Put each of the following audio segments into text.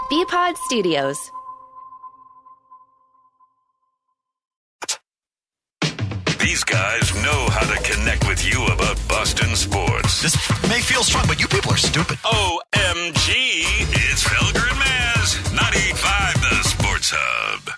BPod Studios. These guys know how to connect with you about Boston sports. This may feel strong, but you people are stupid. OMG, it's Felger and Maz, 98.5 The Sports Hub.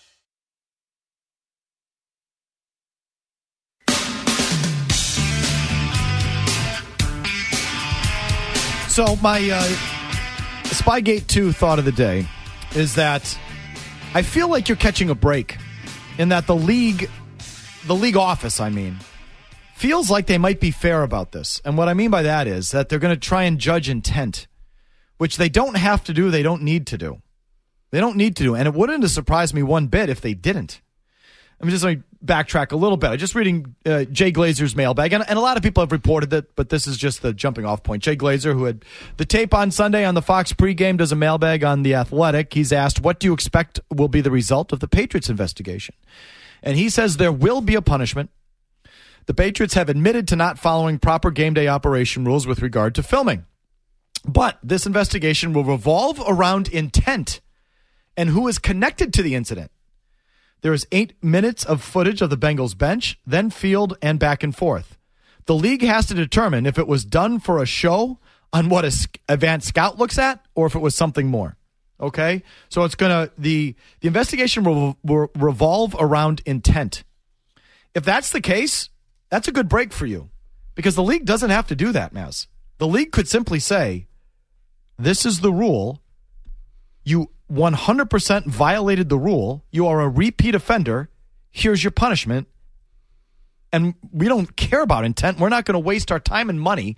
So my Spygate 2 thought of the day is that I feel like you're catching a break in that the league office, feels like they might be fair about this. And what I mean by that is that they're going to try and judge intent, which they don't have to do. They don't need to do. They don't need to do. And it wouldn't have surprised me one bit if they didn't. I'm just going to backtrack a little bit. I'm just reading Jay Glazer's mailbag. And a lot of people have reported that, but this is just the jumping off point. Jay Glazer, who had the tape on Sunday on the Fox pregame, does a mailbag on The Athletic. He's asked, what do you expect will be the result of the Patriots investigation? And he says there will be a punishment. The Patriots have admitted to not following proper game day operation rules with regard to filming. But this investigation will revolve around intent and who is connected to the incident. There is 8 minutes of footage of the Bengals bench, then field and back and forth. The league has to determine if it was done for a show on what a advanced scout looks at or if it was something more. Okay? So it's going to, the investigation will revolve around intent. If that's the case, that's a good break for you because the league doesn't have to do that, Maz. The league could simply say, this is the rule. You 100% violated the rule. You are a repeat offender. Here's your punishment. And we don't care about intent. We're not going to waste our time and money,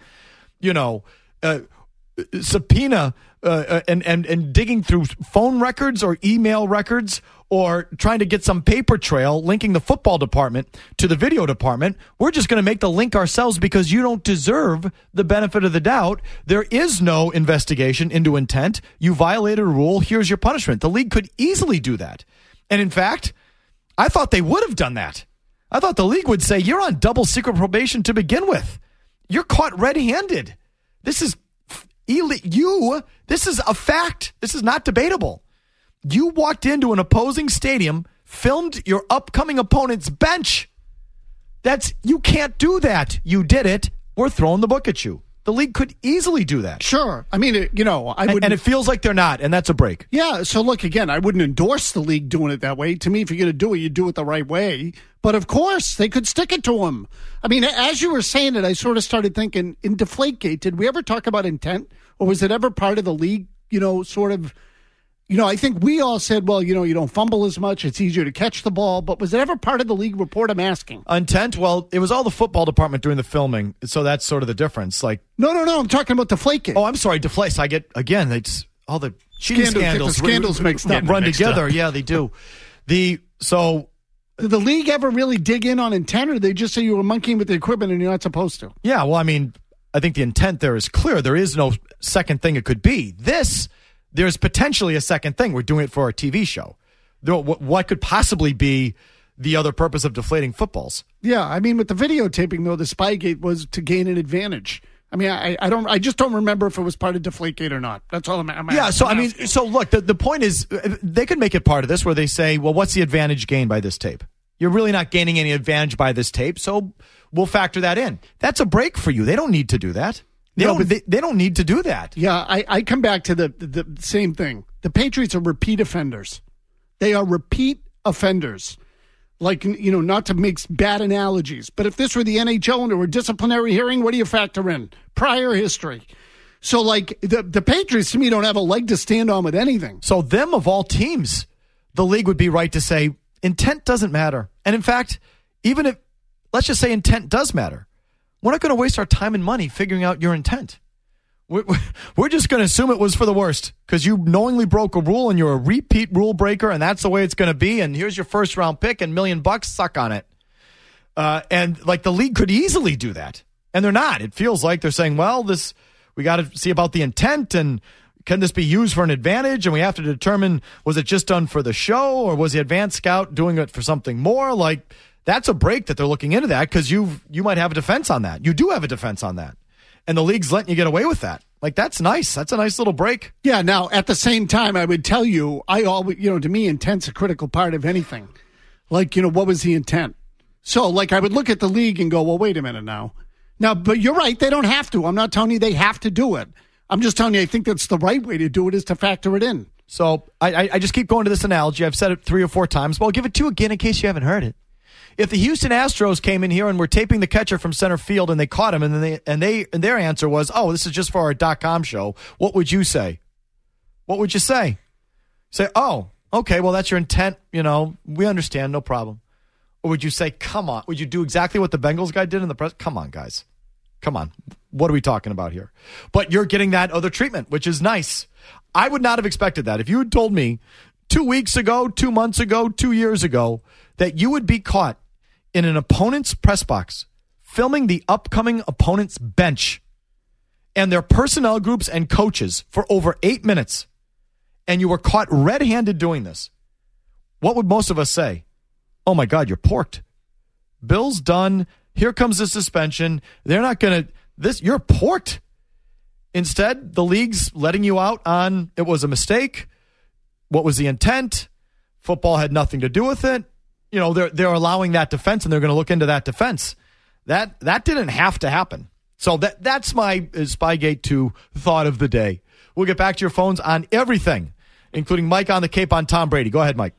subpoena and digging through phone records or email records or trying to get some paper trail linking the football department to the video department. We're just going to make the link ourselves because you don't deserve the benefit of the doubt. There is no investigation into intent. You violated a rule. Here's your punishment. The league could easily do that. And in fact, I thought they would have done that. I thought the league would say, you're on double secret probation to begin with. You're caught red-handed. This is this is a fact. This is not debatable. You walked into an opposing stadium, filmed your upcoming opponent's bench. You can't do that. You did it. We're throwing the book at you. The league could easily do that. Sure. I mean, I would. And it feels like they're not, and that's a break. Yeah. So look, again, I wouldn't endorse the league doing it that way. To me, if you're going to do it, you do it the right way. But of course, they could stick it to him. I mean, as you were saying it, I sort of started thinking, in Deflategate, did we ever talk about intent? Or was it ever part of the league, I think we all said, well, you don't fumble as much. It's easier to catch the ball. But was it ever part of the league report? I'm asking. Intent? Well, it was all the football department doing the filming. So that's sort of the difference. Like, No. I'm talking about Deflategate. Oh, I'm sorry. Deflate. I get, again, all the cheating scandals. Scandals mixed up. Run together. Yeah, they do. Did the league ever really dig in on intent, or did they just say you were monkeying with the equipment and you're not supposed to? Yeah, well, I mean, I think the intent there is clear. There is no second thing it could be. There's potentially a second thing. We're doing it for our TV show. What could possibly be the other purpose of deflating footballs? Yeah, I mean, with the videotaping, though, the Spygate was to gain an advantage. I mean, I just don't remember if it was part of Deflategate or not. That's all I'm asking. Yeah, so look, the point is, they could make it part of this where they say, well, what's the advantage gained by this tape? You're really not gaining any advantage by this tape, so we'll factor that in. That's a break for you. They don't need to do that. They don't need to do that. Yeah, I come back to the same thing. The Patriots are repeat offenders. They are repeat offenders. Like, not to make bad analogies, but if this were the NHL and there were disciplinary hearing, what do you factor in? Prior history. So, like, the Patriots, to me, don't have a leg to stand on with anything. So them, of all teams, the league would be right to say intent doesn't matter. And in fact, even if, let's just say intent does matter, we're not going to waste our time and money figuring out your intent. We're just going to assume it was for the worst because you knowingly broke a rule and you're a repeat rule breaker and that's the way it's going to be. And here's your first round pick and $1 million, suck on it. And like the league could easily do that. And they're not. It feels like they're saying, well, we got to see about the intent and can this be used for an advantage? And we have to determine, was it just done for the show or was the advanced scout doing it for something more? Like that's a break that they're looking into that because you might have a defense on that. You do have a defense on that. And the league's letting you get away with that. Like, that's nice. That's a nice little break. Yeah, now, at the same time, I would tell you, I always, to me, intent's a critical part of anything. Like, what was the intent? So, like, I would look at the league and go, well, wait a minute now. Now, but you're right, they don't have to. I'm not telling you they have to do it. I'm just telling you I think that's the right way to do it, is to factor it in. So I just keep going to this analogy. I've said it 3 or 4 times, but I'll give it to you again in case you haven't heard it. If the Houston Astros came in here and were taping the catcher from center field and they caught him and their answer was, oh, this is just for our .com show, what would you say? What would you say? Say, oh, okay, well, that's your intent. We understand, no problem. Or would you say, come on? Would you do exactly what the Bengals guy did in the press? Come on, guys. Come on. What are we talking about here? But you're getting that other treatment, which is nice. I would not have expected that. If you had told me 2 weeks ago, 2 months ago, 2 years ago, that you would be caught in an opponent's press box filming the upcoming opponent's bench and their personnel groups and coaches for over 8 minutes, and you were caught red-handed doing this, what would most of us say? Oh, my God, you're porked. Bill's done. Here comes the suspension. They're not going to... You're porked. Instead, the league's letting you out on it was a mistake. What was the intent? Football had nothing to do with it. They're allowing that defense, and they're going to look into that defense. That didn't have to happen. So that's my Spygate 2 thought of the day. We'll get back to your phones on everything, including Mike on the Cape on Tom Brady. Go ahead, Mike.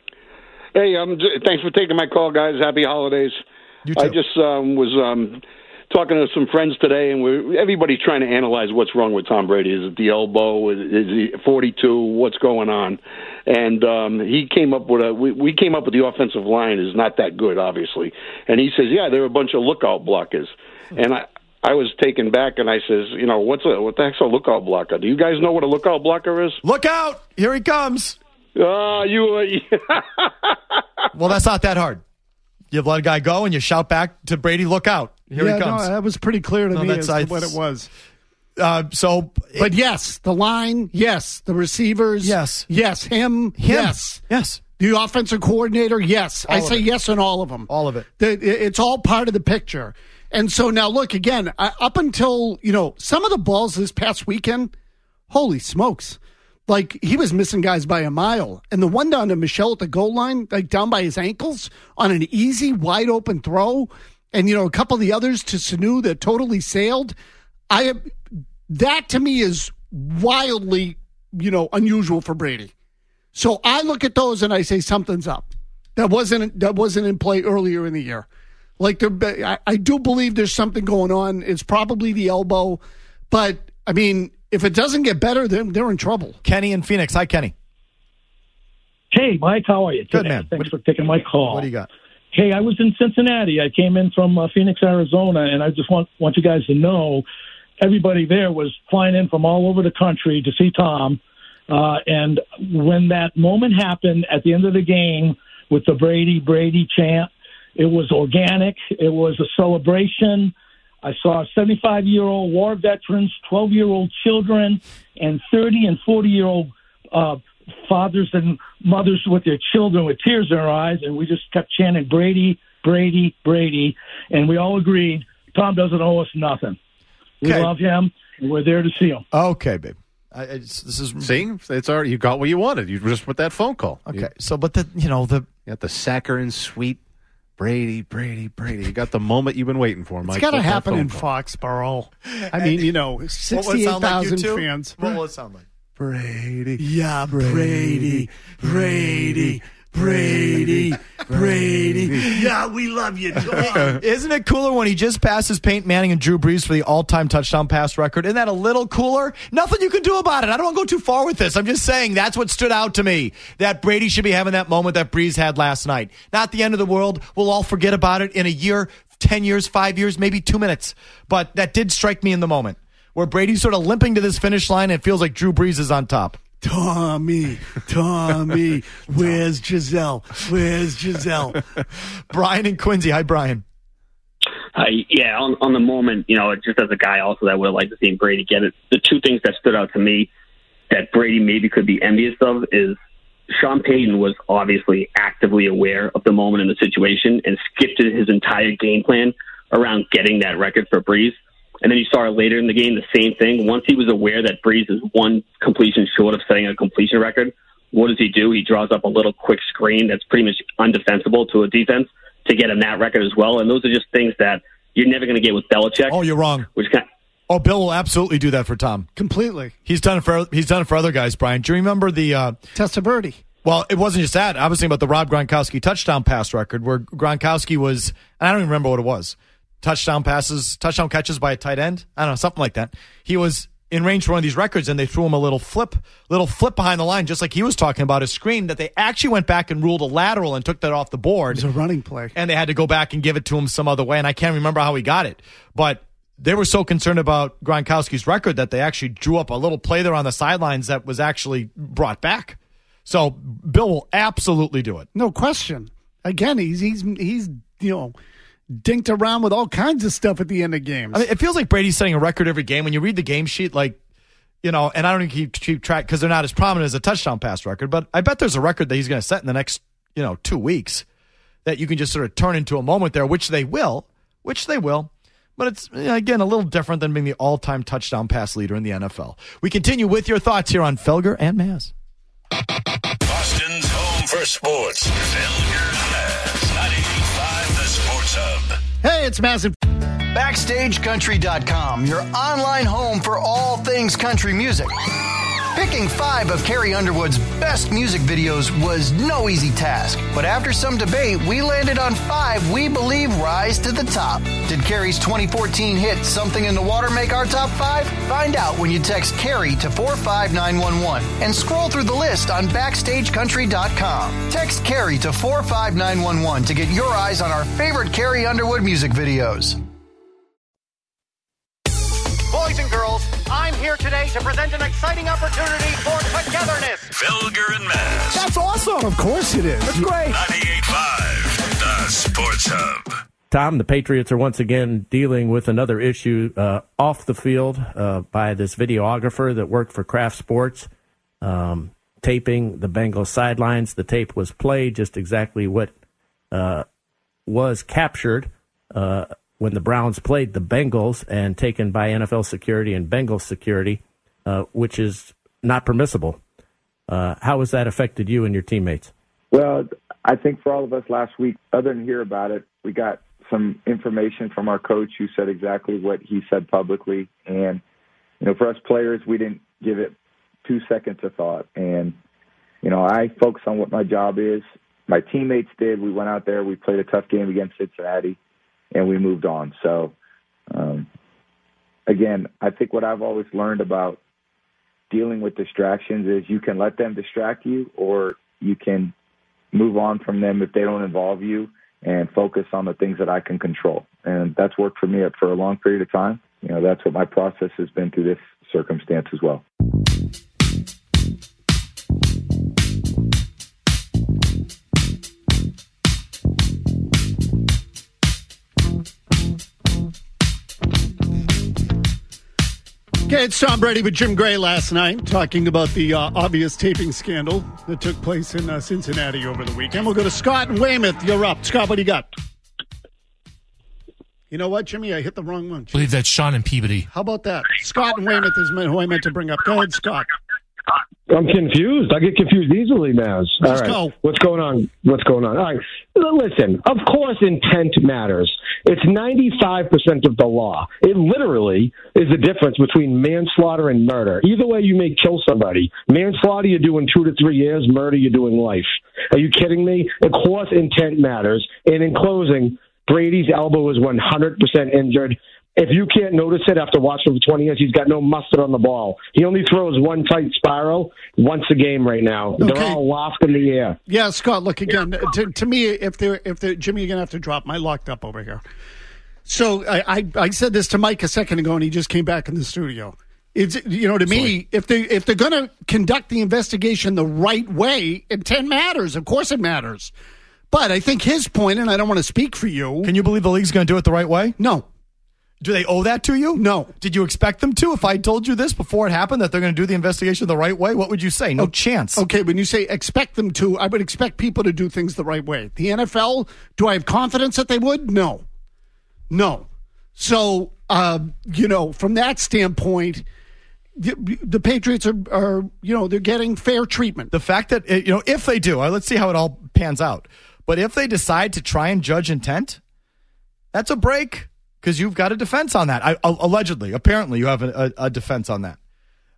Hey, thanks for taking my call, guys. Happy holidays. You too. I just was talking to some friends today, and everybody's trying to analyze what's wrong with Tom Brady. Is it the elbow? Is he 42? What's going on? And he came up with we came up with the offensive line is not that good, obviously. And he says, yeah, they're a bunch of lookout blockers. And I was taken back, and I says, what the heck's a lookout blocker? Do you guys know what a lookout blocker is? Look out! Here he comes. Well, that's not that hard. You let a guy go and you shout back to Brady, look out. Here he comes. No, that was pretty clear to me as to what it was. But yes, the line, yes. The receivers, yes. Yes, him, yes. Yes. The offensive coordinator, yes. I say yes on all of them. All of it. It's all part of the picture. And so now, look, again, up until, some of the balls this past weekend, holy smokes. Like, he was missing guys by a mile. And the one down to Michelle at the goal line, like down by his ankles on an easy, wide-open throw, and, a couple of the others to Sanu that totally sailed. That, to me, is wildly, unusual for Brady. So I look at those and I say something's up. That wasn't in play earlier in the year. Like, I do believe there's something going on. It's probably the elbow. But, I mean... if it doesn't get better, then they're in trouble. Kenny in Phoenix. Hi, Kenny. Hey, Mike. How are you today? Good, man. Thanks for taking my call. What do you got? Hey, I was in Cincinnati. I came in from Phoenix, Arizona, and I just want you guys to know everybody there was flying in from all over the country to see Tom. And when that moment happened at the end of the game with the Brady chant, it was organic. It was a celebration. I saw 75-year-old war veterans, 12-year-old children, and 30 and 40-year-old fathers and mothers with their children with tears in their eyes, and we just kept chanting, Brady, Brady, Brady, and we all agreed Tom doesn't owe us nothing. We love him, and we're there to see him. Okay, babe. See, it's already, you got what you wanted. You just with that phone call. Okay, you got the saccharine sweet Brady. You got the moment you've been waiting for, Mike. It's got to happen in Foxborough. I mean, 68,000 fans. What will it sound like? Brady. Yeah, Brady. Yeah, we love you. Isn't it cooler when he just passes Peyton Manning and Drew Brees for the all-time touchdown pass record? Isn't that a little cooler? Nothing you can do about it. I don't want to go too far with this. I'm just saying that's what stood out to me, that Brady should be having that moment that Brees had last night. Not the end of the world. We'll all forget about it in a year, 10 years, 5 years, maybe 2 minutes. But that did strike me in the moment, where Brady's sort of limping to this finish line and it feels like Drew Brees is on top. Tommy, where's Giselle? Brian and Quincy. Hi, Brian. Yeah, on the moment, just as a guy also that would have liked to see Brady get it, the two things that stood out to me that Brady maybe could be envious of is Sean Payton was obviously actively aware of the moment in the situation and skipped his entire game plan around getting that record for Brees. And then you saw later in the game the same thing. Once he was aware that Brees is one completion short of setting a completion record, what does he do? He draws up a little quick screen that's pretty much undefensible to a defense to get him that record as well. And those are just things that you're never going to get with Belichick. Oh, you're wrong. Oh, Bill will absolutely do that for Tom. Completely. He's done it for other guys, Brian. Do you remember the Testaverde? Well, it wasn't just that. I was thinking about the Rob Gronkowski touchdown pass record where Gronkowski was, and I don't even remember what it was. Touchdown catches by a tight end. I don't know, something like that. He was in range for one of these records, and they threw him a little flip behind the line, just like he was talking about, a screen that they actually went back and ruled a lateral and took that off the board. It was a running play. And they had to go back and give it to him some other way, and I can't remember how he got it. But they were so concerned about Gronkowski's record that they actually drew up a little play there on the sidelines that was actually brought back. So Bill will absolutely do it. No question. Again, he's dinked around with all kinds of stuff at the end of games. I mean, it feels like Brady's setting a record every game. When you read the game sheet, and I don't even keep track because they're not as prominent as a touchdown pass record, but I bet there's a record that he's going to set in the next, 2 weeks that you can just sort of turn into a moment there, which they will. But it's, again, a little different than being the all-time touchdown pass leader in the NFL. We continue with your thoughts here on Felger and Maz. Boston's home for sports. Felger and Maz. 98.5 The Sports Hub. Hey, it's Maz. BackstageCountry.com, your online home for all things country music. Picking 5 of Carrie Underwood's best music videos was no easy task. But after some debate, we landed on 5 we believe rise to the top. Did Carrie's 2014 hit Something in the Water make our top 5? Find out when you text Carrie to 45911 and scroll through the list on BackstageCountry.com. Text Carrie to 45911 to get your eyes on our favorite Carrie Underwood music videos. Boys and girls, I'm here today to present an exciting opportunity for togetherness. Felger and Maz. That's awesome. Of course it is. That's great. 98.5 The Sports Hub. Tom, the Patriots are once again dealing with another issue off the field by this videographer that worked for Kraft Sports, taping the Bengals sidelines. The tape was played, just exactly what was captured when the Browns played the Bengals and taken by NFL security and Bengals security, which is not permissible. How has that affected you and your teammates? Well, I think for all of us last week, other than hear about it, we got some information from our coach who said exactly what he said publicly. And, for us players, we didn't give it 2 seconds of thought. And, I focus on what my job is. My teammates did. We went out there. We played a tough game against Cincinnati, and we moved on. So, again, I think what I've always learned about dealing with distractions is you can let them distract you, or you can move on from them if they don't involve you and focus on the things that I can control. And that's worked for me for a long period of time. That's what my process has been through this circumstance as well. Okay, it's Tom Brady with Jim Gray last night talking about the obvious taping scandal that took place in Cincinnati over the weekend. We'll go to Scott and Weymouth. You're up. Scott, what do you got? You know what, Jimmy? I hit the wrong one. I believe that's Sean and Peabody. How about that? Scott and Weymouth is who I meant to bring up. Go ahead, Scott. I'm confused. I get confused easily now. Let's go. What's going on? All right. Listen, of course intent matters. It's 95% of the law. It literally is the difference between manslaughter and murder. Either way, you may kill somebody. Manslaughter, you're doing 2 to 3 years. Murder, you're doing life. Are you kidding me? Of course intent matters. And in closing, Brady's elbow is 100% injured. If you can't notice it after watching him for 20 years, he's got no mustard on the ball. He only throws one tight spiral once a game right now. Okay. They're all lost in the air. Yeah, Scott, look, again, to me, if they're Jimmy, you're going to have to drop my locked up over here. So I said this to Mike a second ago, and he just came back in the studio. It's, to me, if they're going to conduct the investigation the right way, intent matters. Of course it matters. But I think his point, and I don't want to speak for you. Can you believe the league's going to do it the right way? No. Do they owe that to you? No. Did you expect them to? If I told you this before it happened, that they're going to do the investigation the right way, what would you say? No chance. Okay, when you say expect them to, I would expect people to do things the right way. The NFL, do I have confidence that they would? No. So From that standpoint, the Patriots are they're getting fair treatment. The fact that, if they do, let's see how it all pans out. But if they decide to try and judge intent, that's a break because you've got a defense on that. Apparently, you have a defense on that.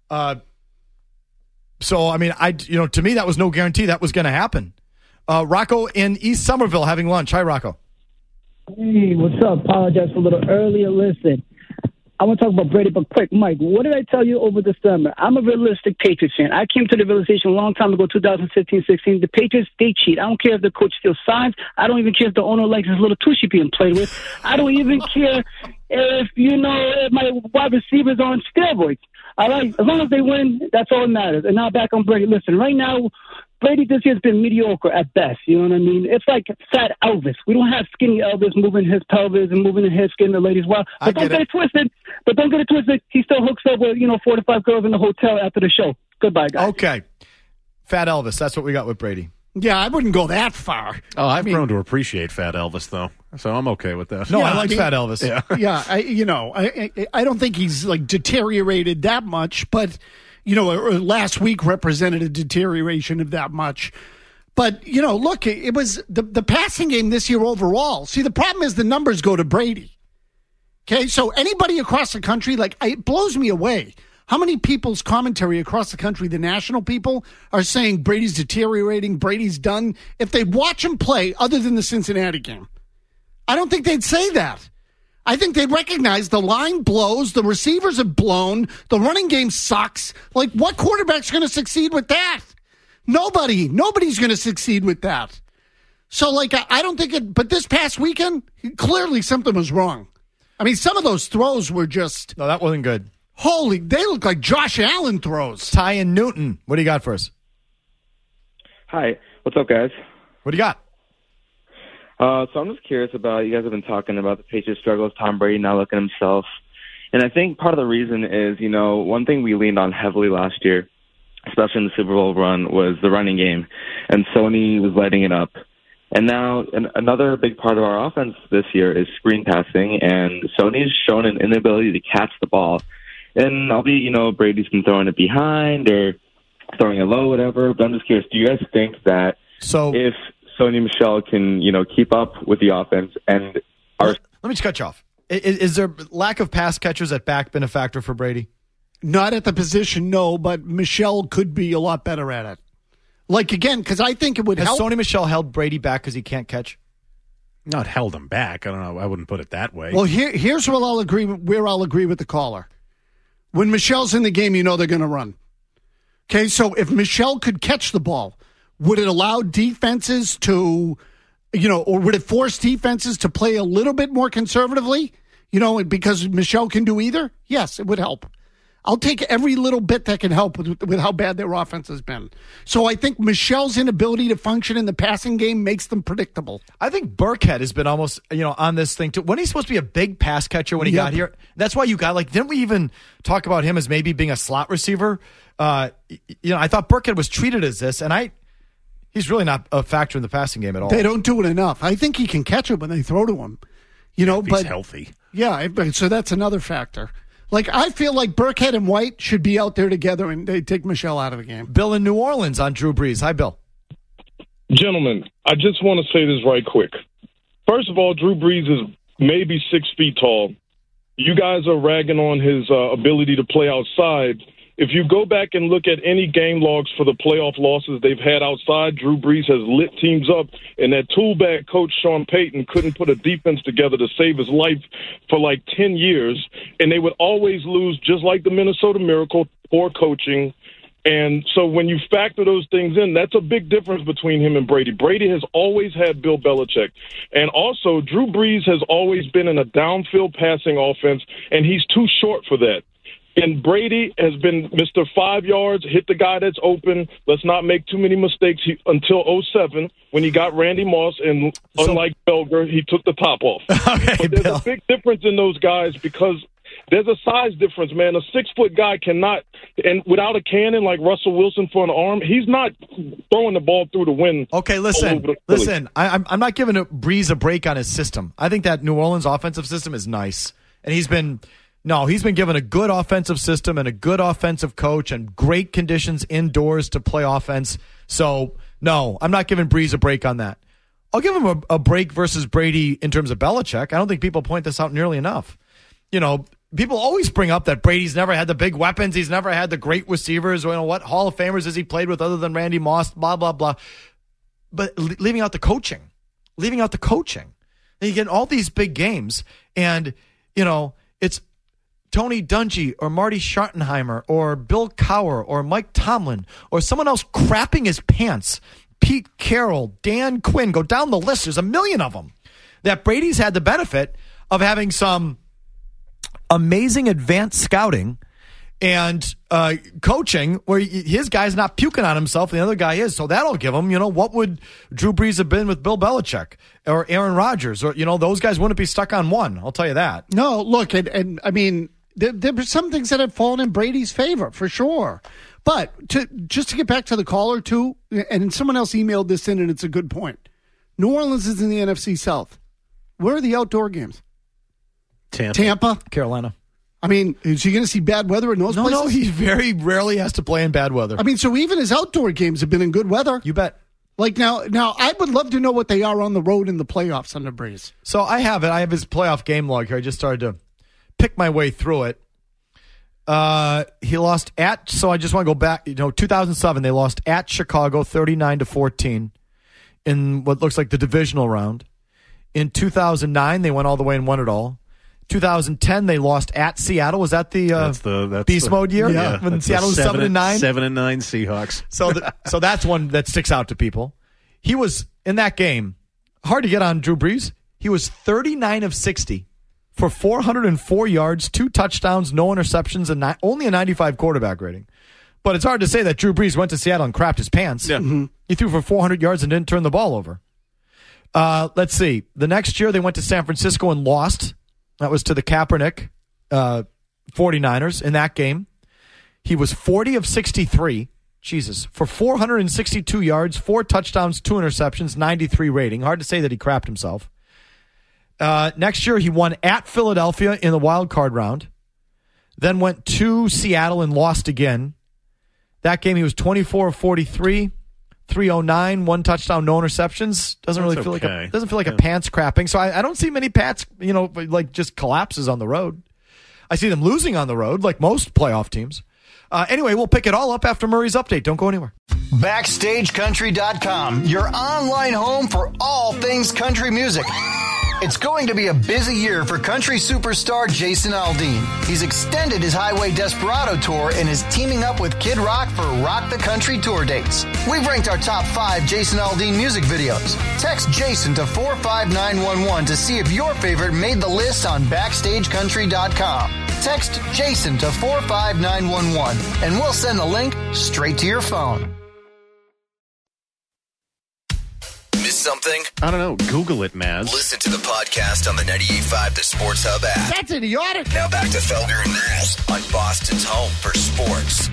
So, to me, that was no guarantee that was going to happen. Rocco in East Somerville having lunch. Hi, Rocco. Hey, what's up? Apologize for a little earlier. Listen, I want to talk about Brady, but quick, Mike, what did I tell you over the summer? I'm a realistic Patriots fan. I came to the realization a long time ago, 2015-16, the Patriots, they cheat. I don't care if the coach steals signs. I don't even care if the owner likes his little tushy being played with. I don't even care if, if my wide receivers are on steroids. All right, as long as they win, that's all that matters. And now back on Brady. Listen, right now, Brady this year has been mediocre at best. You know what I mean? It's like fat Elvis. We don't have skinny Elvis moving his pelvis and moving his skin the ladies' well. But don't get it twisted. He still hooks up with 4 to 5 girls in the hotel after the show. Goodbye, guys. Okay, fat Elvis. That's what we got with Brady. Yeah, I wouldn't go that far. Oh, I've grown to appreciate fat Elvis, though, so I'm okay with that. No, I like fat Elvis. Yeah, I don't think he's like deteriorated that much, but. Last week represented a deterioration of that much. But, look, it was the passing game this year overall. See, the problem is the numbers go to Brady. Okay, so anybody across the country, it blows me away. How many people's commentary across the country, the national people, are saying Brady's deteriorating, Brady's done? If they watch him play, other than the Cincinnati game, I don't think they'd say that. I think they recognize the line blows, the receivers have blown, the running game sucks. What quarterback's going to succeed with that? Nobody's going to succeed with that. So, I don't think it, but this past weekend, clearly something was wrong. Some of those throws were just. No, that wasn't good. They look like Josh Allen throws. Ty and Newton, what do you got for us? Hi, what's up, guys? What do you got? So I'm just curious about, you guys have been talking about the Patriots' struggles, Tom Brady not looking himself. And I think part of the reason is, one thing we leaned on heavily last year, especially in the Super Bowl run, was the running game. And Sony was lighting it up. And now another big part of our offense this year is screen passing, and Sony's shown an inability to catch the ball. And Brady's been throwing it behind or throwing it low, whatever. But I'm just curious, do you guys think that if Sony Michel can, keep up with the offense and Let me just cut you off. Is there lack of pass catchers at back been a factor for Brady? Not at the position, no, but Michel could be a lot better at it. Again, because I think it would help. Has Sony Michel held Brady back because he can't catch? Not held him back. I don't know. I wouldn't put it that way. Well, here's where I'll agree with the caller. When Michel's in the game, they're going to run. Okay, so if Michel could catch the ball, would it allow defenses to, or would it force defenses to play a little bit more conservatively? Because Michel can do either? Yes, it would help. I'll take every little bit that can help with how bad their offense has been. So I think Michel's inability to function in the passing game makes them predictable. I think Burkhead has been almost, on this thing too. Wasn't he supposed to be a big pass catcher when he got here? That's why you got, didn't we even talk about him as maybe being a slot receiver? I thought Burkhead was treated as this, and he's really not a factor in the passing game at all. They don't do it enough. I think he can catch it when they throw to him. If he's healthy. Yeah, so that's another factor. I feel like Burkhead and White should be out there together, and they take Michel out of the game. Bill in New Orleans on Drew Brees. Hi, Bill. Gentlemen, I just want to say this right quick. First of all, Drew Brees is maybe 6 feet tall. You guys are ragging on his ability to play outside. If you go back and look at any game logs for the playoff losses they've had outside, Drew Brees has lit teams up, and that toolbag coach Sean Payton couldn't put a defense together to save his life for 10 years, and they would always lose, just like the Minnesota Miracle, poor coaching. And so when you factor those things in, that's a big difference between him and Brady. Brady has always had Bill Belichick. And also, Drew Brees has always been in a downfield passing offense, and he's too short for that. And Brady has been Mr. 5 yards, hit the guy that's open. Let's not make too many mistakes until 2007 when he got Randy Moss. And unlike Belger, he took the top off. Okay, but there's a big difference in those guys because there's a size difference, man. A 6-foot guy cannot, and without a cannon like Russell Wilson for an arm, he's not throwing the ball through the wind. Okay, listen. I'm not giving Brees a break on his system. I think that New Orleans offensive system is nice. And he's been given a good offensive system and a good offensive coach and great conditions indoors to play offense. So, no, I'm not giving Breeze a break on that. I'll give him a break versus Brady in terms of Belichick. I don't think people point this out nearly enough. You know, people always bring up that Brady's never had the big weapons. He's never had the great receivers. You know, what Hall of Famers has he played with other than Randy Moss, blah, blah, blah. But leaving out the coaching. You get all these big games, and, you know, it's Tony Dungy or Marty Schottenheimer or Bill Cowher or Mike Tomlin or someone else crapping his pants. Pete Carroll, Dan Quinn, go down the list. There's a million of them. That Brady's had the benefit of having some amazing advanced scouting and coaching where his guy's not puking on himself and the other guy is. So that'll give him, you know, what would Drew Brees have been with Bill Belichick or Aaron Rodgers? Or, you know, those guys wouldn't be stuck on one. I'll tell you that. No, look, and I mean, there were some things that have fallen in Brady's favor, for sure. But just to get back to the caller, too, and someone else emailed this in, and it's a good point. New Orleans is in the NFC South. Where are the outdoor games? Tampa. Carolina. I mean, is he going to see bad weather in those places? No, he very rarely has to play in bad weather. I mean, so even his outdoor games have been in good weather. You bet. Like now, I would love to know what they are on the road in the playoffs under Breeze. So I have it. I have his playoff game log here. I just started to pick my way through it. He lost at, so I just want to go back, 2007, they lost at Chicago 39-14 in what looks like the divisional round. In 2009, they went all the way and won it all. 2010, they lost at Seattle. Was that the beast mode year? Yeah. When Seattle was 7-9? 7-9 Seahawks. So that's one that sticks out to people. He was, in that game, hard to get on Drew Brees. He was 39 of 60. For 404 yards, 2 touchdowns, no interceptions, and only a 95 quarterback rating. But it's hard to say that Drew Brees went to Seattle and crapped his pants. Yeah. Mm-hmm. He threw for 400 yards and didn't turn the ball over. Let's see. The next year, they went to San Francisco and lost. That was to the Kaepernick 49ers in that game. He was 40 of 63. Jesus. For 462 yards, 4 touchdowns, 2 interceptions, 93 rating. Hard to say that he crapped himself. Next year, he won at Philadelphia in the wild card round. Then went to Seattle and lost again. That game, he was 24 of 43, 309, 1 touchdown, no interceptions. Doesn't really feel like a pants crapping. So I don't see many Pats, like just collapses on the road. I see them losing on the road, like most playoff teams. Anyway, we'll pick it all up after Murray's update. Don't go anywhere. BackstageCountry.com, your online home for all things country music. It's going to be a busy year for country superstar Jason Aldean. He's extended his Highway Desperado tour and is teaming up with Kid Rock for Rock the Country tour dates. We've ranked our top 5 Jason Aldean music videos. Text Jason to 45911 to see if your favorite made the list on BackstageCountry.com. Text Jason to 45911 and we'll send the link straight to your phone. Miss something? I don't know. Google it, Maz. Listen to the podcast on the 98.5 The Sports Hub app. That's idiotic. Now back to Felger and Maz on Boston's home for sports.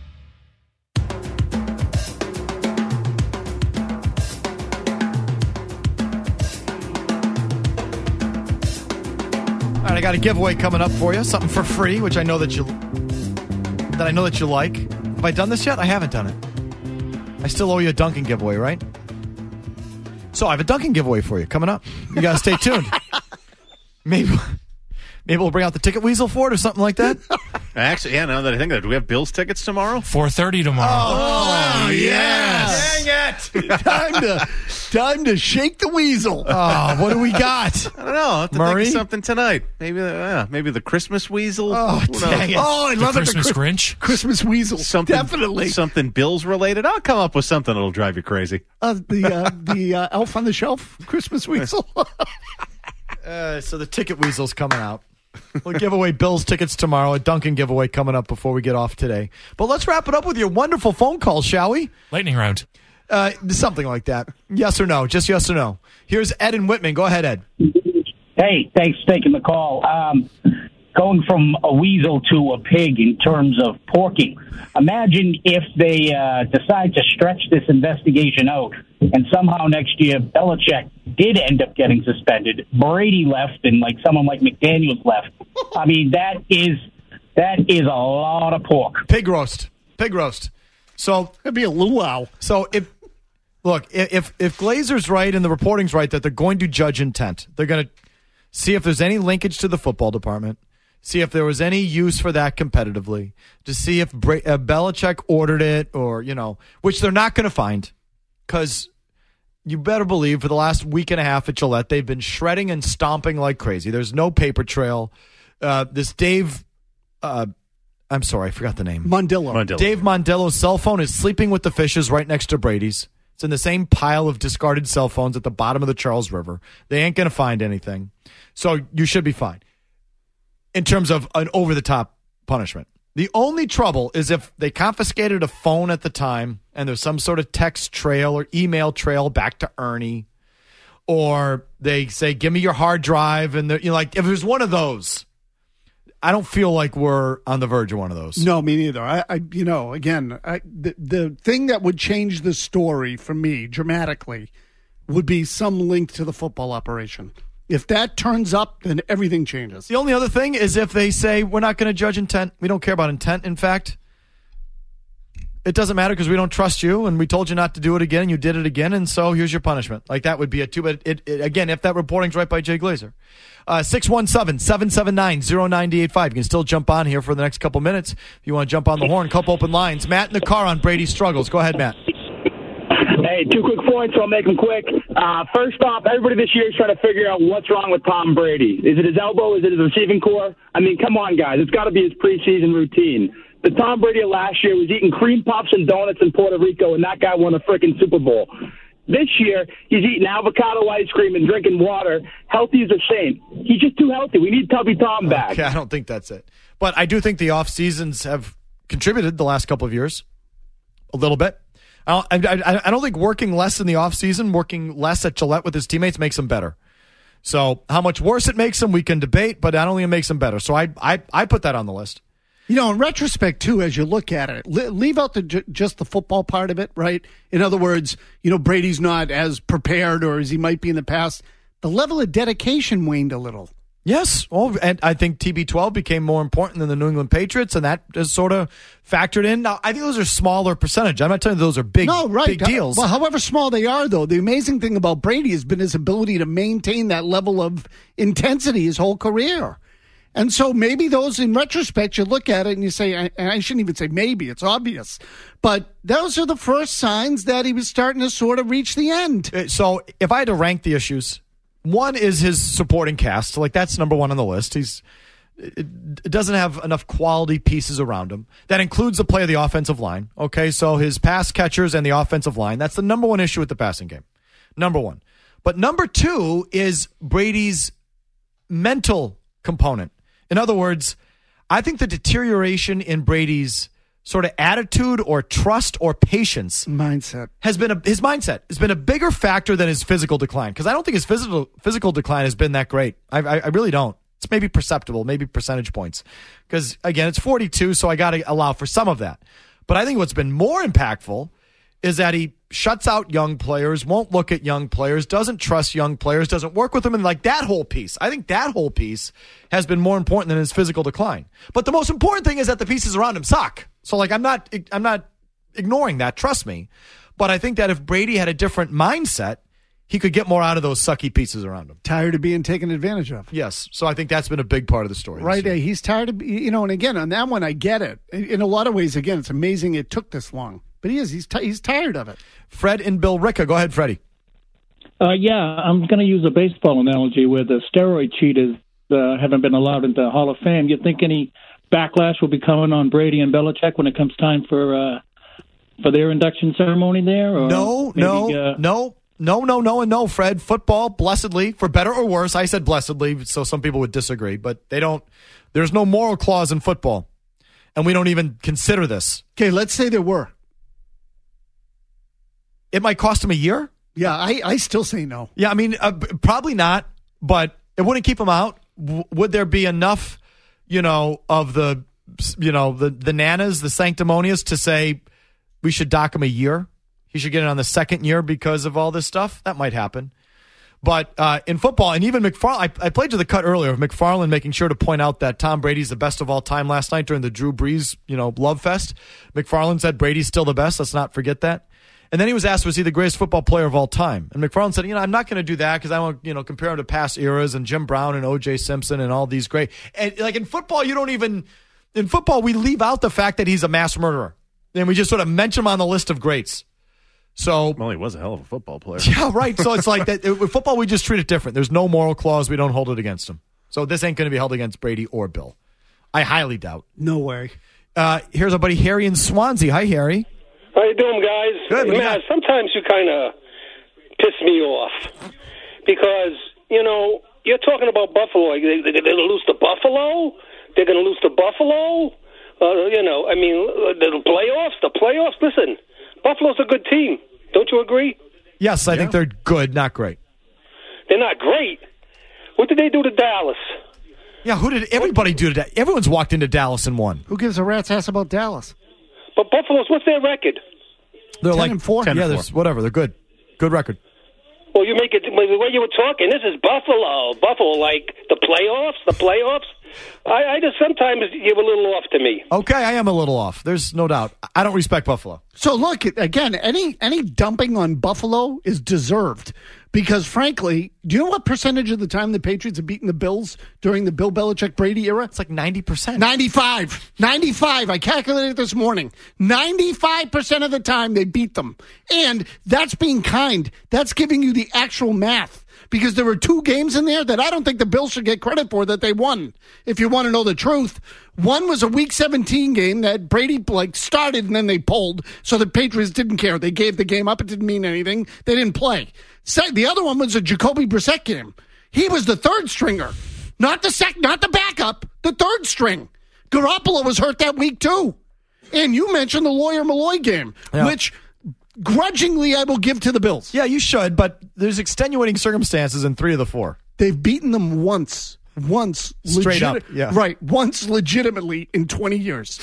All right, I got a giveaway coming up for you. Something for free, which I know that you like. Have I done this yet? I haven't done it. I still owe you a Dunkin' giveaway, right? So I have a Dunkin' giveaway for you coming up. You got to stay tuned. Maybe we'll bring out the ticket weasel for it or something like that. Actually, yeah, now that I think of it, do we have Bills tickets tomorrow? 4:30 tomorrow. Oh, yes. Dang it. Time to shake the weasel. Oh, what do we got? I don't know. I'll have to Murray? think of something tonight. Maybe the Christmas weasel. Oh, dang it. Oh, I love Christmas it. Grinch? Christmas weasel. Definitely. Something Bills related. I'll come up with something that'll drive you crazy. The Elf on the Shelf Christmas weasel. So the ticket weasel's coming out. We'll give away Bills tickets tomorrow. A Dunkin' giveaway coming up before we get off today. But let's wrap it up with your wonderful phone call, shall we? Lightning round. Something like that. Yes or no? Just yes or no. Here's Ed in Whitman. Go ahead, Ed. Hey, thanks for taking the call. Going from a weasel to a pig in terms of porking. Imagine if they decide to stretch this investigation out and somehow next year Belichick did end up getting suspended. Brady left, and someone like McDaniels left. I mean, that is a lot of pork. Pig roast. So it'd be a luau. So if Glazer's right and the reporting's right that they're going to judge intent, they're going to see if there's any linkage to the football department, see if there was any use for that competitively, to see if Belichick ordered it or, which they're not going to find, because you better believe for the last week and a half at Gillette, they've been shredding and stomping like crazy. There's no paper trail. This Dave, I'm sorry, I forgot the name. Mondillo. Dave Mondillo's cell phone is sleeping with the fishes right next to Brady's. It's in the same pile of discarded cell phones at the bottom of the Charles River. They ain't going to find anything. So you should be fine in terms of an over-the-top punishment. The only trouble is if they confiscated a phone at the time and there's some sort of text trail or email trail back to Ernie, or they say, give me your hard drive, and if there's one of those, I don't feel like we're on the verge of one of those. No, me neither. The thing that would change the story for me dramatically would be some link to the football operation. If that turns up, then everything changes. The only other thing is if they say, we're not going to judge intent. We don't care about intent. In fact, it doesn't matter because we don't trust you, and we told you not to do it again, and you did it again, and so here's your punishment. That would be a two. But again, if that reporting's right by Jay Glazer. 617-779-0985. You can still jump on here for the next couple minutes if you want to jump on the horn. Couple open lines. Matt in the car on Brady's struggles. Go ahead, Matt. Hey, 2 quick points, so I'll make them quick. First off, everybody this year is trying to figure out what's wrong with Tom Brady. Is it his elbow? Is it his receiving core? I mean, come on, guys. It's got to be his preseason routine. The Tom Brady of last year was eating cream puffs and donuts in Puerto Rico, and that guy won a freaking Super Bowl. This year, he's eating avocado ice cream and drinking water. Healthy as a saint. He's just too healthy. We need Tubby Tom back. Okay, I don't think that's it. But I do think the off seasons have contributed the last couple of years a little bit. I don't think working less in the off season, working less at Gillette with his teammates makes him better. So how much worse it makes him, we can debate, but I don't think it makes him better. So I put that on the list. In retrospect, too, as you look at it, leave out just the football part of it, right? In other words, Brady's not as prepared or as he might be in the past. The level of dedication waned a little. Yes. Oh, and I think TB12 became more important than the New England Patriots, and that is sort of factored in. Now, I think those are smaller percentage. I'm not telling you those are big deals. Well, however small they are, though, the amazing thing about Brady has been his ability to maintain that level of intensity his whole career. And so maybe those, in retrospect, you look at it and you say, and I shouldn't even say maybe, it's obvious, but those are the first signs that he was starting to sort of reach the end. So if I had to rank the issues, one is his supporting cast. That's number one on the list. It doesn't have enough quality pieces around him. That includes the play of the offensive line. Okay, so his pass catchers and the offensive line, that's the number one issue with the passing game. Number one. But number two is Brady's mental component. In other words, I think the deterioration in Brady's sort of attitude or trust or patience mindset has been his mindset has been a bigger factor than his physical decline. Because I don't think his physical decline has been that great. I really don't. It's maybe perceptible, maybe percentage points. Because again, it's 42, so I got to allow for some of that. But I think what's been more impactful is that he shuts out young players, won't look at young players, doesn't trust young players, doesn't work with them, and that whole piece. I think that whole piece has been more important than his physical decline. But the most important thing is that the pieces around him suck. So I'm not ignoring that, trust me. But I think that if Brady had a different mindset, he could get more out of those sucky pieces around him. Tired of being taken advantage of. Yes. So I think that's been a big part of the story. Right. He's tired of, and again, on that one, I get it. In a lot of ways, again, it's amazing it took this long. But he's tired of it. Fred in Bill Ricca. Go ahead, Freddie. I'm going to use a baseball analogy where the steroid cheaters haven't been allowed into the Hall of Fame. You think any backlash will be coming on Brady and Belichick when it comes time for their induction ceremony there? Or No, Fred. Football, blessedly, for better or worse. I said blessedly, so some people would disagree, but they don't. There's no moral clause in football, and we don't even consider this. Okay, let's say there were. It might cost him a year. Yeah, I still say no. Yeah, I mean, probably not, but it wouldn't keep him out. Would there be enough, of the nanas, the sanctimonious, to say we should dock him a year? He should get it on the second year because of all this stuff? That might happen. But in football, and even McFarland, I played to the cut earlier of McFarland making sure to point out that Tom Brady's the best of all time last night during the Drew Brees, love fest. McFarland said Brady's still the best. Let's not forget that. And then he was asked, was he the greatest football player of all time? And McFarland said, I'm not going to do that because I want to, compare him to past eras and Jim Brown and O.J. Simpson and all these great. And like in football, in football, we leave out the fact that he's a mass murderer. And we just sort of mention him on the list of greats. So, well, he was a hell of a football player. Yeah, right. So it's like that. With football, we just treat it different. There's no moral clause. We don't hold it against him. So this ain't going to be held against Brady or Bill. I highly doubt. No way. Here's our buddy Harry in Swansea. Hi, Harry. How you doing, guys? Good. Man, sometimes you kind of piss me off because, you're talking about Buffalo. They're going to lose to Buffalo? They're going to lose to Buffalo? The playoffs. Listen, Buffalo's a good team. Don't you agree? Yes, I think they're good, not great. They're not great. What did they do to Dallas? Yeah, who did everybody do to Dallas? Everyone's walked into Dallas and won. Who gives a rat's ass about Dallas? But Buffalo's, what's their record? They're 10-4. Yeah, whatever. They're good. Good record. Well, you make it the way you were talking. This is Buffalo. Buffalo, like the playoffs. I just sometimes give a little off to me. Okay, I am a little off. There's no doubt. I don't respect Buffalo. So look, again, any dumping on Buffalo is deserved because, frankly, do you know what percentage of the time the Patriots have beaten the Bills during the Bill Belichick Brady era? It's like 90%. 95. I calculated it this morning. 95% of the time they beat them. And that's being kind. That's giving you the actual math. Because there were 2 games in there that I don't think the Bills should get credit for that they won, if you want to know the truth. One was a Week 17 game that Brady started and then they pulled, so the Patriots didn't care. They gave the game up. It didn't mean anything. They didn't play. The other one was a Jacoby Brissett game. He was the third stringer, not the backup, the third string. Garoppolo was hurt that week too. And you mentioned the Lawyer Malloy game, which grudgingly I will give to the Bills. Yeah, you should, but there's extenuating circumstances in 3 of the 4. They've beaten them once straight up, yeah. Right, once legitimately in 20 years.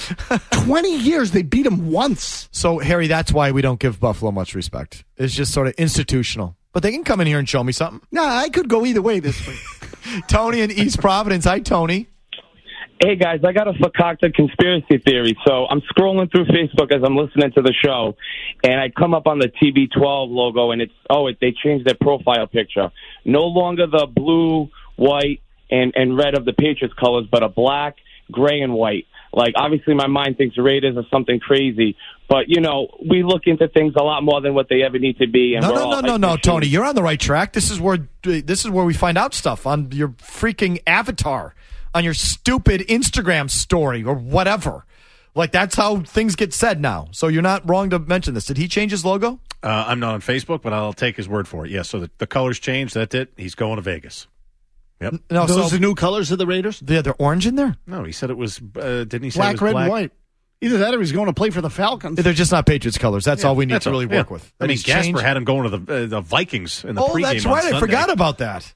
20 years, they beat them once. So, Harry, that's why we don't give Buffalo much respect. It's just sort of institutional. But they can come in here and show me something. Nah, I could go either way this week. Tony in East Providence. Hi, Tony. Hey, guys, I got a concocted conspiracy theory. So I'm scrolling through Facebook as I'm listening to the show, and I come up on the TB12 logo, and they changed their profile picture. No longer the blue, white, and red of the Patriots colors, but a black, gray, and white. Like, obviously, my mind thinks Raiders are something crazy, but, we look into things a lot more than what they ever need to be. And No, Tony, you're on the right track. This is where we find out stuff on your freaking avatar, on your stupid Instagram story or whatever. Like, that's how things get said now. So you're not wrong to mention this. Did he change his logo? I'm not on Facebook, but I'll take his word for it. Yes, so the colors changed. That's it. He's going to Vegas. Yep. No, those are the new colors of the Raiders? Yeah, they're orange in there? No, he said it was, didn't he say black, it was red, black? and white. Either that or he's going to play for the Falcons. They're just not Patriots colors. That's all we need to really work with. I mean, Gasper had him going to the Vikings in the pregame. Oh, that's right. I forgot about that.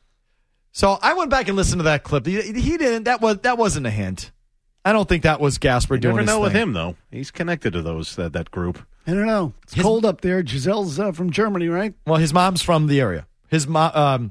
So I went back and listened to that clip. He didn't. That wasn't a hint. I don't think that was Gasper doing his thing. You never know with him, though. He's connected to those that group. I don't know. It's cold up there. Giselle's from Germany, right? Well, his mom's from the area. His mom,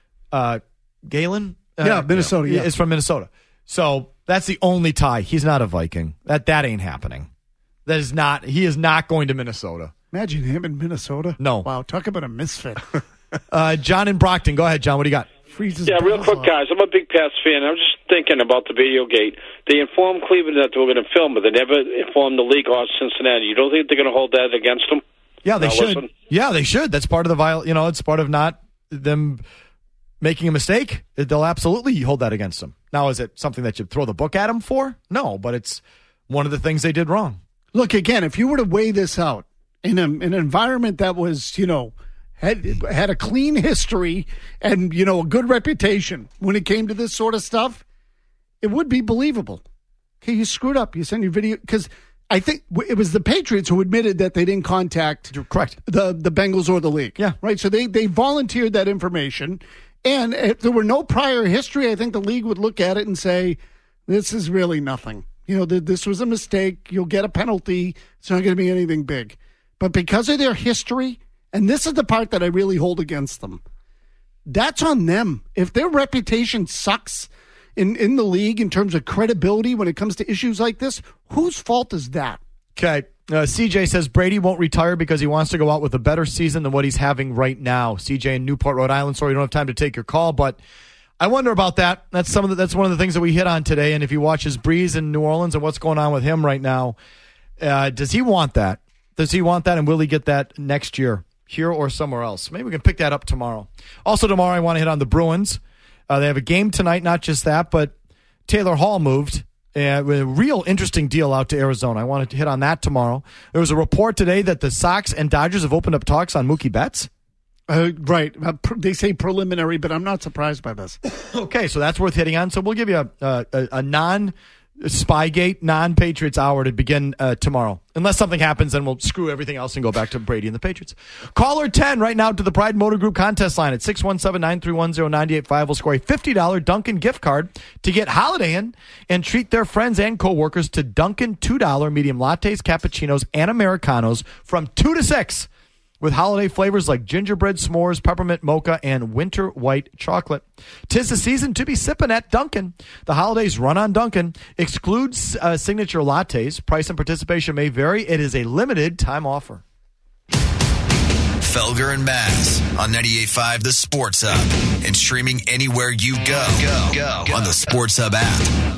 Galen? Minnesota. Yeah, is from Minnesota. So that's the only tie. He's not a Viking. That ain't happening. He is not going to Minnesota. Imagine him in Minnesota. No. Wow, talk about a misfit. John in Brockton. Go ahead, John. What do you got? Real quick, guys. I'm a big Pats fan. I'm just thinking about the video gate. They informed Cleveland that they were going to film, but they never informed the league or Cincinnati. You don't think they're going to hold that against them? Yeah, they should. Listen? Yeah, they should. That's part of the it's part of not them making a mistake. They'll absolutely hold that against them. Now, is it something that you throw the book at them for? No, but it's one of the things they did wrong. Look, again, if you were to weigh this out in an environment that was, had a clean history and, a good reputation when it came to this sort of stuff, it would be believable. Okay, you screwed up. You sent your video because I think it was the Patriots who admitted that they didn't contact the Bengals or the league. Yeah. Right. So they volunteered that information. And if there were no prior history, I think the league would look at it and say, this is really nothing. This was a mistake. You'll get a penalty. It's not going to be anything big. But because of their history, and this is the part that I really hold against them, that's on them. If their reputation sucks in the league in terms of credibility when it comes to issues like this, whose fault is that? Okay. CJ says Brady won't retire because he wants to go out with a better season than what he's having right now. CJ in Newport, Rhode Island. Sorry, we don't have time to take your call, but I wonder about that. That's one of the things that we hit on today. And if he watches Breeze in New Orleans and what's going on with him right now, does he want that? Does he want that, and will he get that next year, here or somewhere else? Maybe we can pick that up tomorrow. Also tomorrow, I want to hit on the Bruins. They have a game tonight, not just that, but Taylor Hall moved. With a real interesting deal out to Arizona. I wanted to hit on that tomorrow. There was a report today that the Sox and Dodgers have opened up talks on Mookie Betts. Right. They say preliminary, but I'm not surprised by this. Okay, so that's worth hitting on. So we'll give you a non-Spygate, non-Patriots hour to begin tomorrow. Unless something happens, then we'll screw everything else and go back to Brady and the Patriots. Caller 10 right now to the Pride Motor Group contest line at 617-931-0985 will score a $50 Dunkin' gift card to get Holiday Inn and treat their friends and coworkers to Dunkin' $2 medium lattes, cappuccinos, and Americanos from 2 to 6. With holiday flavors like gingerbread s'mores, peppermint mocha, and winter white chocolate. 'Tis the season to be sipping at Dunkin'. The holidays run on Dunkin'. Excludes signature lattes. Price and participation may vary. It is a limited time offer. Felger and Maz on 98.5 The Sports Hub and streaming anywhere you go on the Sports Hub app.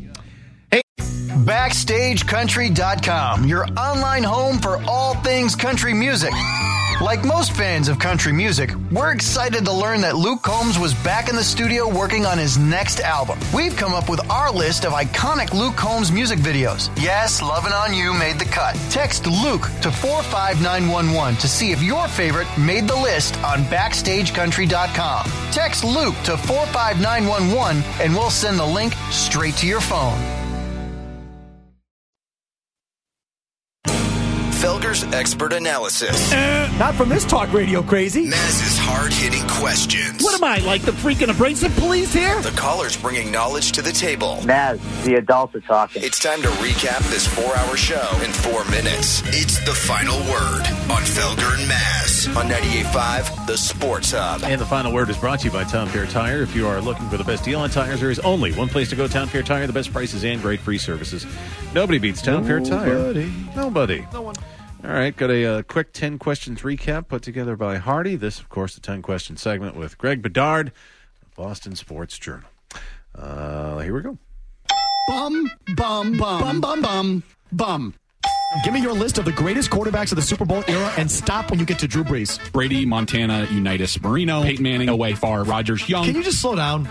BackstageCountry.com, your online home for all things country music. Like most fans of country music, we're excited to learn that Luke Combs was back in the studio working on his next album. We've come up with our list of iconic Luke Combs music videos. Yes, Lovin' On You made the cut. Text Luke to 45911 to see if your favorite made the list on BackstageCountry.com. Text Luke to 45911 and we'll send the link straight to your phone. Felger's expert analysis. Not from this talk radio crazy. Maz's hard-hitting questions. What am I, like the freaking abrasive police here? The callers bringing knowledge to the table. Maz, the adults are talking. It's time to recap this 4-hour show in 4 minutes. It's the final word on Felger and Maz on 98.5 The Sports Hub. And the final word is brought to you by Town Fair Tire. If you are looking for the best deal on tires, there is only one place to go, Town Fair Tire. The best prices and great free services. Nobody beats Town Fair Tire. Nobody. No one. All right, got a quick 10 questions recap put together by Hardy. This, of course, the 10 question segment with Greg Bedard, Boston Sports Journal. Here we go. Bum, bum, bum, bum, bum, bum. Give me your list of the greatest quarterbacks of the Super Bowl era and stop when you get to Drew Brees. Brady, Montana, Unitas, Marino, Peyton Manning, Elway, Favre, Rodgers, Young. Can you just slow down?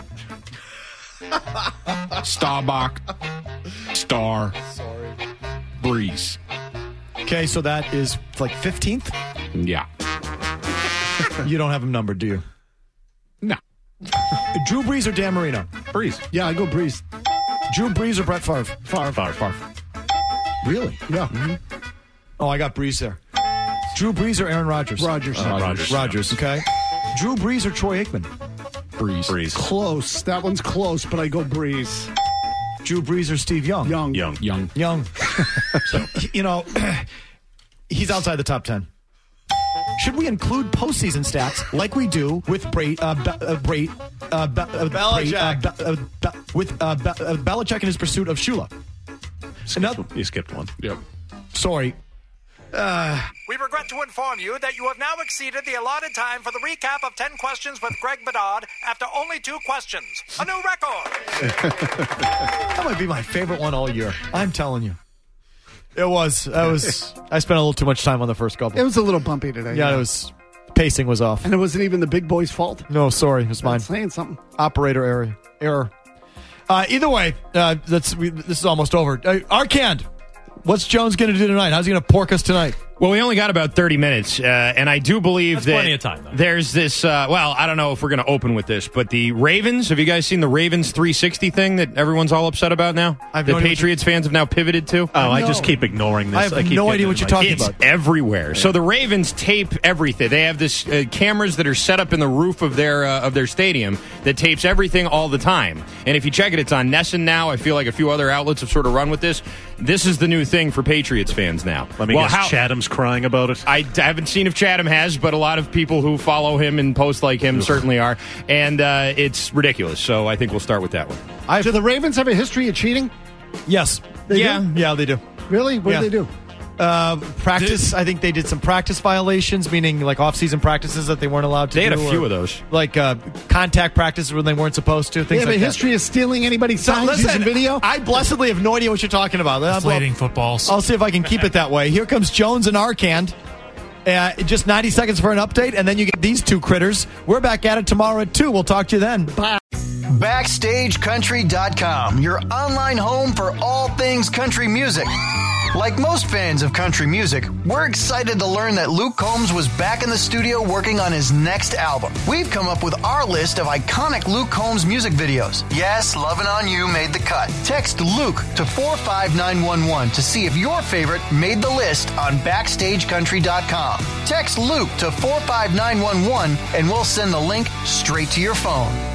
Staubach, Starr, Brees. Okay, so that is like 15th? Yeah. You don't have him numbered, do you? No. Drew Brees or Dan Marino? Brees. Yeah, I go Brees. Drew Brees or Brett Favre? Favre. Really? Yeah. Mm-hmm. Oh, I got Brees there. Drew Brees or Aaron Rodgers? Rodgers. Rodgers, okay. Drew Brees or Troy Aikman? Brees. Close. That one's close, but I go Brees. Drew Brees or Steve Young? Young. So, you know, he's outside the top 10. Should we include postseason stats like we do with Belichick in his pursuit of Shula? You skipped one. Yep. Sorry. We regret to inform you that you have now exceeded the allotted time for the recap of 10 questions with Greg Bedard after only 2 questions. A new record. That might be my favorite one all year. I'm telling you. It was. I spent a little too much time on the first couple. It was a little bumpy today. Yeah, it was. Pacing was off. And it wasn't even the big boy's fault. No, sorry. It was mine. Saying something. Operator error. Either way, this is almost over. Arcand. What's Jones going to do tonight? How's he going to pork us tonight? Well, we only got about 30 minutes, and I do believe that plenty of time, though. There's this, well, I don't know if we're going to open with this, but the Ravens, have you guys seen the Ravens 360 thing that everyone's all upset about now? The Patriots fans have now pivoted to? Oh, I just keep ignoring this. I have no idea what you're talking about. It's everywhere. Yeah. So the Ravens tape everything. They have this cameras that are set up in the roof of their stadium that tapes everything all the time. And if you check it, it's on Nesson now. I feel like a few other outlets have sort of run with this. this is the new thing for Patriots fans now. Let me guess, Chatham's crying about it. I haven't seen if Chatham has, but a lot of people who follow him and post like him certainly are. And it's ridiculous. So I think we'll start with that one. Do the Ravens have a history of cheating? Yes. They do? Yeah, they do. Really? What do they do? Practice. I think they did some practice violations, meaning like off-season practices that they weren't allowed to do. They had a few of those. Like contact practices when they weren't supposed to. Things they have like a that. history of stealing anybody's signs using video? I blessedly have no idea what you're talking about. Inflating footballs. I'll see if I can keep it that way. Here comes Jones and Arcand. Just 90 seconds for an update, and then you get these two critters. We're back at it tomorrow at 2. We'll talk to you then. Bye. BackstageCountry.com, your online home for all things country music. Like most fans of country music, we're excited to learn that Luke Combs was back in the studio working on his next album. We've come up with our list of iconic Luke Combs music videos. Yes, Lovin' On You made the cut. Text Luke to 45911 to see if your favorite made the list on BackstageCountry.com. Text Luke to 45911 and we'll send the link straight to your phone.